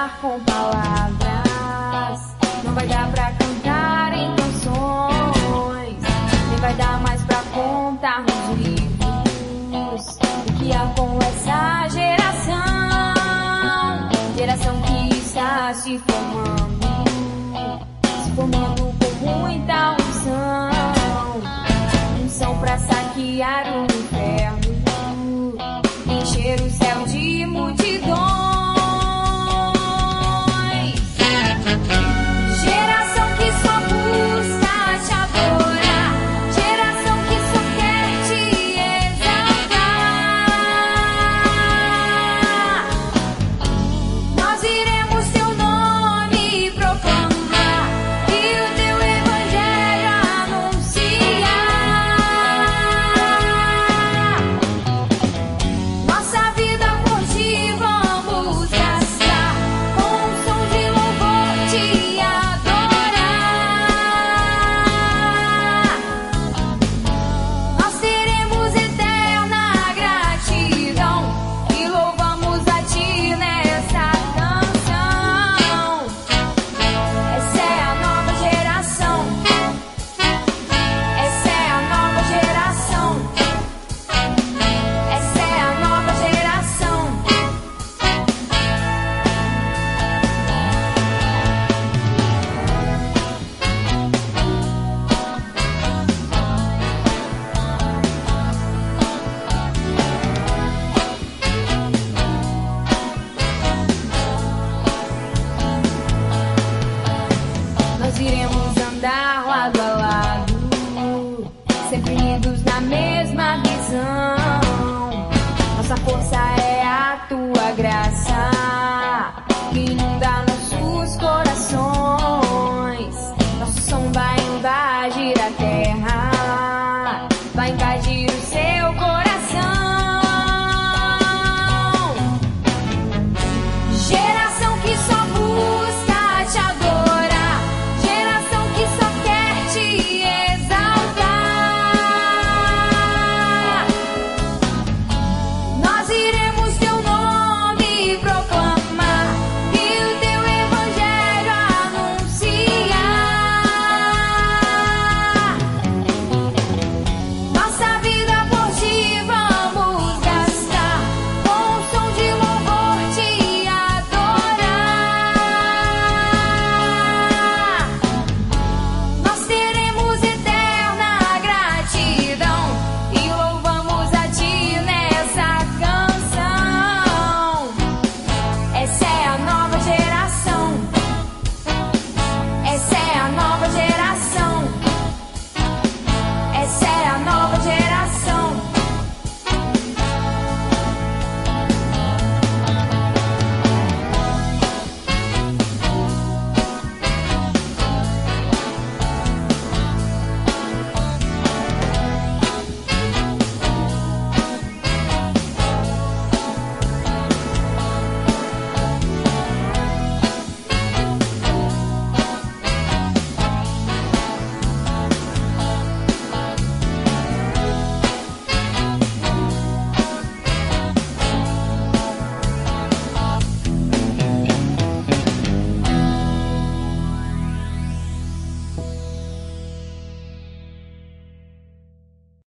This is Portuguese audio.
falar com palavras, não vai dar pra cantar em canções, nem vai dar mais pra contar nos livros o que há com essa geração que está se formando com muita unção pra saquear o inferno, encher o céu de multidões. Geração que só busca te adorar, geração que só quer te exaltar. Nós iremos teu nome proclamar e o teu evangelho anunciar. Nossa vida por ti vamos gastar, com um som de louvor te adorar. Nós teremos eterna gratidão e louvamos a ti nessa canção. Essa é a nova geração. Essa é a nova geração. Essa é a nova geração. Nós iremos andar lado a lado, sempre unidos na mesma visão. Nossa força é a tua graça, que